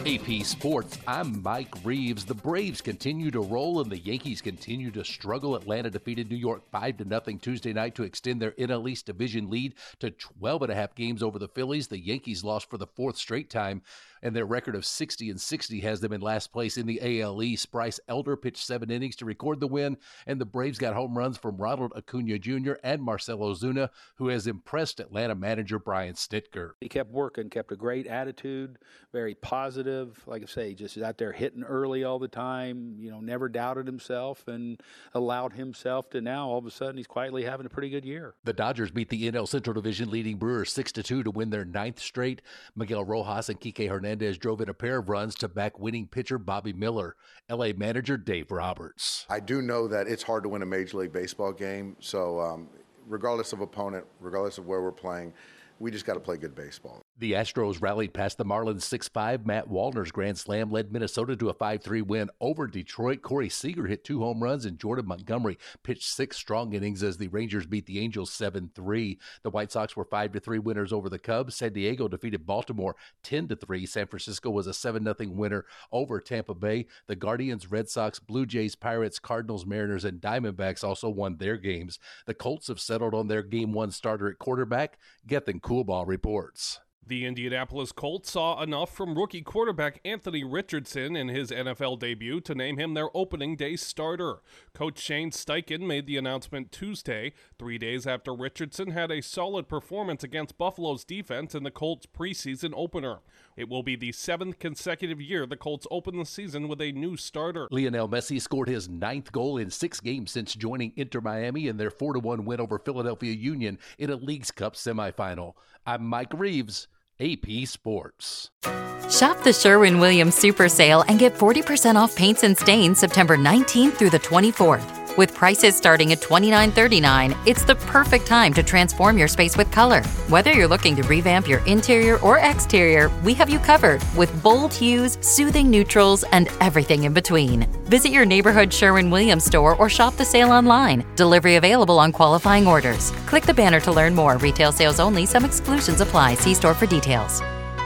AP Sports, I'm Mike Reeves. The Braves continue to roll and the Yankees continue to struggle. Atlanta defeated New York 5-0 Tuesday night to extend their NL East division lead to 12.5 games over the Phillies. The Yankees lost for the fourth straight time, and their record of 60-60 has them in last place in the AL East. Bryce Elder pitched 7 innings to record the win, and the Braves got home runs from Ronald Acuna Jr. and Marcell Ozuna, who has impressed Atlanta manager Brian Snitker. He kept working, kept a great attitude, very positive. Like I say, just out there hitting early all the time, never doubted himself and allowed himself to now all of a sudden he's quietly having a pretty good year. The Dodgers beat the NL Central Division leading Brewers 6-2 to win their 9th straight. Miguel Rojas and Kike Hernandez drove in a pair of runs to back winning pitcher Bobby Miller. LA manager Dave Roberts. I do know that it's hard to win a Major League Baseball game, so regardless of opponent, regardless of where we're playing, we just got to play good baseball. The Astros rallied past the Marlins 6-5. Matt Wallner's grand slam led Minnesota to a 5-3 win over Detroit. Corey Seager hit 2 home runs, and Jordan Montgomery pitched 6 strong innings as the Rangers beat the Angels 7-3. The White Sox were 5-3 winners over the Cubs. San Diego defeated Baltimore 10-3. San Francisco was a 7-0 winner over Tampa Bay. The Guardians, Red Sox, Blue Jays, Pirates, Cardinals, Mariners, and Diamondbacks also won their games. The Colts have settled on their Game 1 starter at quarterback. Gethin Coolball reports. The Indianapolis Colts saw enough from rookie quarterback Anthony Richardson in his NFL debut to name him their opening day starter. Coach Shane Steichen made the announcement Tuesday, 3 days after Richardson had a solid performance against Buffalo's defense in the Colts preseason opener. It will be the 7th consecutive year the Colts open the season with a new starter. Lionel Messi scored his 9th goal in 6 games since joining Inter Miami in their 4-1 win over Philadelphia Union in a Leagues Cup semifinal. I'm Mike Reeves, AP Sports. Shop the Sherwin-Williams Super Sale and get 40% off paints and stains September 19th through the 24th. With prices starting at $29.39, it's the perfect time to transform your space with color. Whether you're looking to revamp your interior or exterior, we have you covered with bold hues, soothing neutrals, and everything in between. Visit your neighborhood Sherwin-Williams store or shop the sale online. Delivery available on qualifying orders. Click the banner to learn more. Retail sales only. Some exclusions apply. See store for details.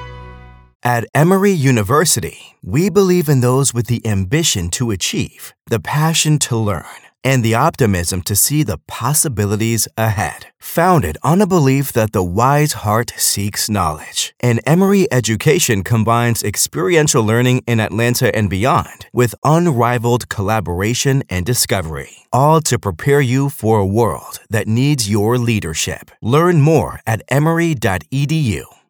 At Emory University, we believe in those with the ambition to achieve, the passion to learn, and the optimism to see the possibilities ahead. Founded on a belief that the wise heart seeks knowledge, and Emory education combines experiential learning in Atlanta and beyond with unrivaled collaboration and discovery, all to prepare you for a world that needs your leadership. Learn more at emory.edu.